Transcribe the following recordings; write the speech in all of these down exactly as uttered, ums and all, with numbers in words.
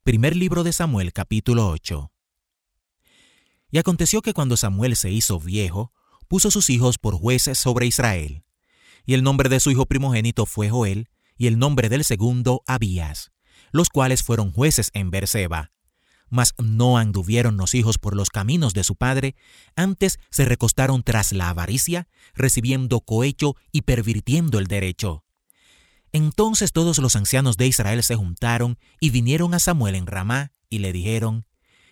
Primer libro de Samuel, capítulo ocho. Y aconteció que cuando Samuel se hizo viejo, puso sus hijos por jueces sobre Israel. Y el nombre de su hijo primogénito fue Joel, y el nombre del segundo Abías, los cuales fueron jueces en Beerseba. Mas no anduvieron los hijos por los caminos de su padre, antes se recostaron tras la avaricia, recibiendo cohecho y pervirtiendo el derecho. Entonces todos los ancianos de Israel se juntaron y vinieron a Samuel en Ramá y le dijeron: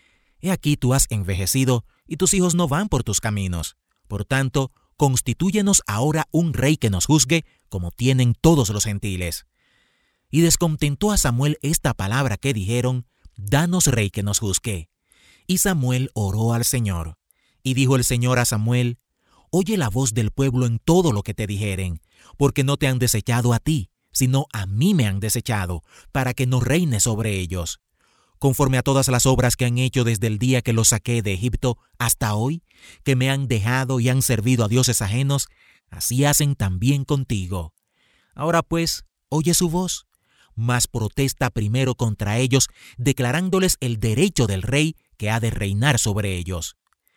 He aquí tú has envejecido y tus hijos no van por tus caminos. Por tanto, constitúyenos ahora un rey que nos juzgue, como tienen todos los gentiles. Y descontentó a Samuel esta palabra que dijeron: Danos rey que nos juzgue. Y Samuel oró al Señor. Y dijo el Señor a Samuel: Oye la voz del pueblo en todo lo que te dijeren, porque no te han desechado a ti, sino a mí me han desechado, para que no reine sobre ellos. Conforme a todas las obras que han hecho desde el día que los saqué de Egipto hasta hoy, que me han dejado y han servido a dioses ajenos, así hacen también contigo. Ahora pues, oye su voz, mas protesta primero contra ellos, declarándoles el derecho del rey que ha de reinar sobre ellos.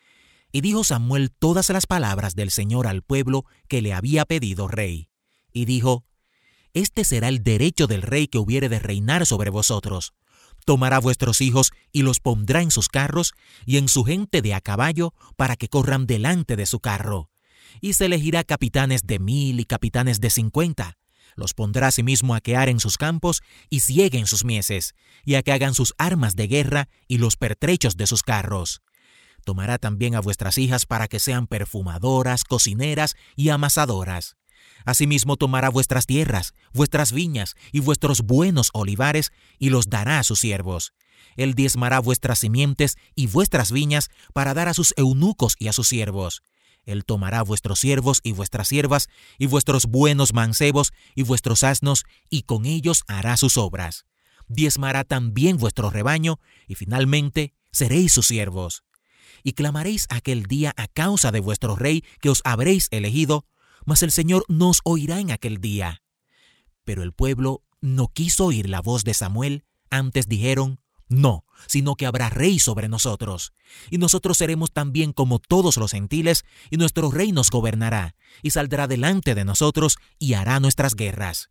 Y dijo Samuel todas las palabras del Señor al pueblo que le había pedido rey. Y dijo: Este será el derecho del rey que hubiere de reinar sobre vosotros. Tomará vuestros hijos y los pondrá en sus carros y en su gente de a caballo para que corran delante de su carro. Y se elegirá capitanes de mil y capitanes de cincuenta. Los pondrá asimismo a quear en sus campos y sieguen sus mieses, y a que hagan sus armas de guerra y los pertrechos de sus carros. Tomará también a vuestras hijas para que sean perfumadoras, cocineras y amasadoras. Asimismo tomará vuestras tierras, vuestras viñas y vuestros buenos olivares, y los dará a sus siervos. Él diezmará vuestras simientes y vuestras viñas para dar a sus eunucos y a sus siervos. Él tomará vuestros siervos y vuestras siervas, y vuestros buenos mancebos y vuestros asnos, y con ellos hará sus obras. Diezmará también vuestro rebaño, y finalmente seréis sus siervos. Y clamaréis aquel día a causa de vuestro rey que os habréis elegido, mas el Señor no os oirá en aquel día. Pero el pueblo no quiso oír la voz de Samuel, antes dijeron: No, sino que habrá rey sobre nosotros. Y nosotros seremos también como todos los gentiles, y nuestro rey nos gobernará, y saldrá delante de nosotros, y hará nuestras guerras.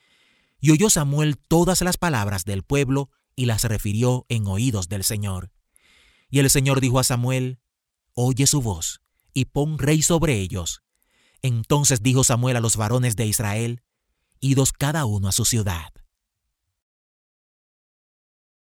Y oyó Samuel todas las palabras del pueblo, y las refirió en oídos del Señor. Y el Señor dijo a Samuel: Oye su voz, y pon rey sobre ellos. Entonces dijo Samuel a los varones de Israel: Idos cada uno a su ciudad.